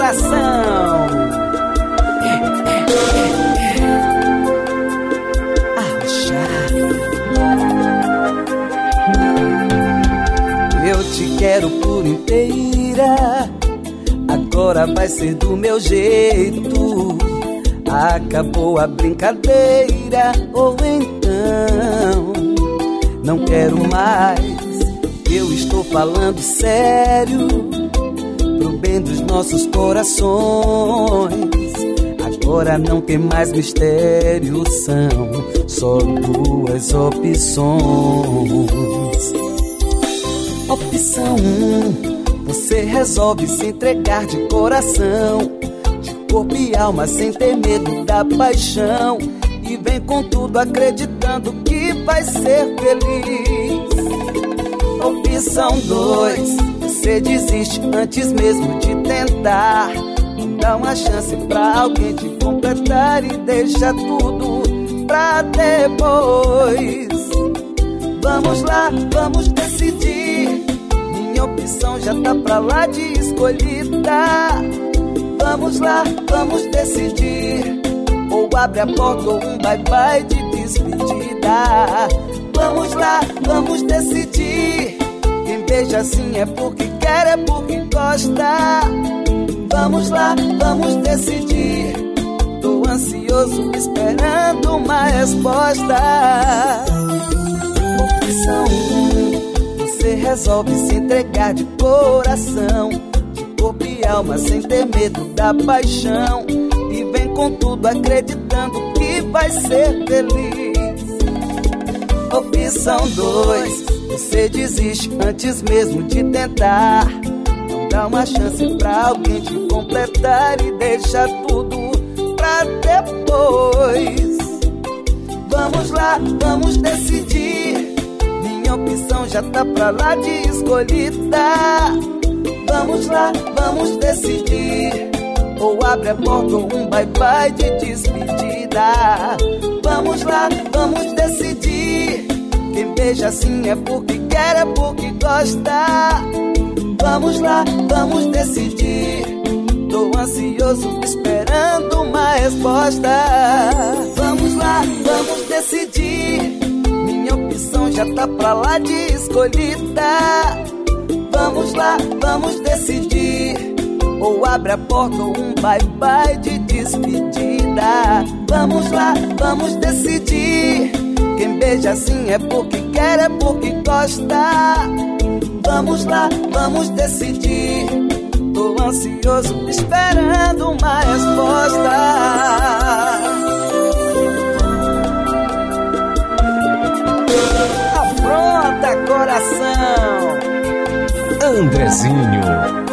coração. Eu te quero por inteira, agora vai ser do meu jeito. Acabou a brincadeira, ou então não quero mais. Eu estou falando sério, pro bem dos nossos corações. Agora não tem mais mistério, são só duas opções. Opção 1, você resolve se entregar de coração, de corpo e alma, sem ter medo da paixão, e vem com tudo acreditando que vai ser feliz. Opção 2, você desiste antes mesmo de tentar, dá uma chance pra alguém te completar e deixa tudo pra depois. Vamos lá, vamos decidir, minha opção já tá pra lá de escolhida. Vamos lá, vamos decidir, ou abre a porta ou um bye-bye de despedida. Vamos lá, vamos decidir, quem beija assim é porque quer, é porque gosta. Vamos lá, vamos decidir, tô ansioso esperando uma resposta. Opção 1, você resolve se entregar de coração, de corpo e alma, sem ter medo da paixão, e vem com tudo acreditando que vai ser feliz. Opção 2, você desiste antes mesmo de tentar, não dá uma chance pra alguém te completar e deixa tudo pra depois. Vamos lá, vamos decidir, minha opção já tá pra lá de escolhida. Vamos lá, vamos decidir, ou abre a porta ou um bye-bye de despedida. Vamos lá, vamos decidir, quem beija assim é porque quer, é porque gosta. Vamos lá, vamos decidir, tô ansioso esperando uma resposta. Vamos lá, vamos decidir, minha opção já tá pra lá de escolhida. Vamos lá, vamos decidir, ou abre a porta ou um bye-bye de despedida. Vamos lá, vamos decidir, quem beija assim é porque quer, é porque gosta. Vamos lá, vamos decidir, tô ansioso esperando uma resposta. Afronta, coração. Andrezinho